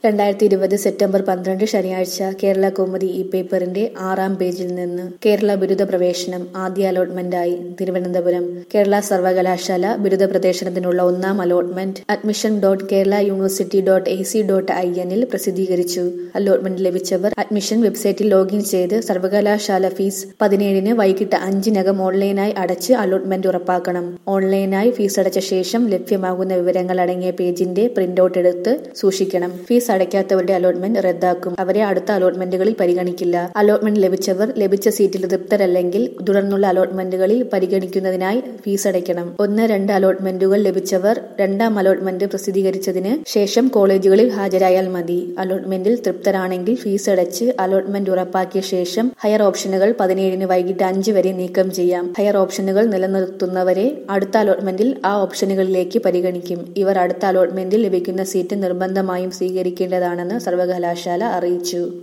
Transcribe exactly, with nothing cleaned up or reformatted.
രണ്ടായിരത്തി ഇരുപത് സെപ്റ്റംബർ പന്ത്രണ്ട് ശനിയാഴ്ച കേരള കൗമുദി ഈ പേപ്പറിന്റെ ആറാം പേജിൽ നിന്ന് കേരള ബിരുദ പ്രവേശനം ആദ്യ അലോട്ട്മെന്റായി തിരുവനന്തപുരം. കേരള സർവകലാശാല ബിരുദ പ്രവേശനത്തിനുള്ള ഒന്നാം allotment admission dot Kerala university dot A C dot I എന്നിൽ പ്രസിദ്ധീകരിച്ചു. അലോട്ട്മെന്റ് ലഭിച്ചവർ അഡ്മിഷൻ വെബ്സൈറ്റിൽ ലോഗിൻ ചെയ്ത് സർവകലാശാല ഫീസ് പതിനേഴിന് വൈകിട്ട് അഞ്ചിനകം ഓൺലൈനായി അടച്ച് അലോട്ട്മെന്റ് ഉറപ്പാക്കണം. ഓൺലൈനായി ഫീസ് അടച്ച ശേഷം ലഭ്യമാകുന്ന വിവരങ്ങൾ അടങ്ങിയ പേജിന്റെ പ്രിന്റൌട്ട് എടുത്ത് സൂക്ഷിക്കണം. ഫീസ് അടയ്ക്കാത്തവരുടെ അലോട്ട്മെന്റ് റദ്ദാക്കും. അവരെ അടുത്ത അലോട്ട്മെന്റുകളിൽ പരിഗണിക്കില്ല. അലോട്ട്മെന്റ് ലഭിച്ചവർ ലഭിച്ച സീറ്റിൽ തൃപ്തരല്ലെങ്കിൽ തുടർന്നുള്ള അലോട്ട്മെന്റുകളിൽ പരിഗണിക്കുന്നതിനായി ഫീസ് അടയ്ക്കണം. ഒന്ന് രണ്ട് അലോട്ട്മെന്റുകൾ ലഭിച്ചവർ രണ്ടാം അലോട്ട്മെന്റ് പ്രസിദ്ധീകരിച്ചതിന് ശേഷം കോളേജുകളിൽ ഹാജരായാൽ മതി. അലോട്ട്മെന്റിൽ തൃപ്തരാണെങ്കിൽ ഫീസ് അടച്ച് അലോട്ട്മെന്റ് ഉറപ്പാക്കിയ ശേഷം ഹയർ ഓപ്ഷനുകൾ പതിനേഴിന് വൈകിട്ട് അഞ്ച് വരെ നീക്കം ചെയ്യാം. ഹയർ ഓപ്ഷനുകൾ നിലനിർത്തുന്നവരെ അടുത്ത അലോട്ട്മെന്റിൽ ആ ഓപ്ഷനുകളിലേക്ക് പരിഗണിക്കും. ഇവർ അടുത്ത അലോട്ട്മെന്റിൽ ലഭിക്കുന്ന സീറ്റ് നിർബന്ധമായും സ്വീകരിക്കും ാണെന്ന് സർവകലാശാല അറിയിച്ചു.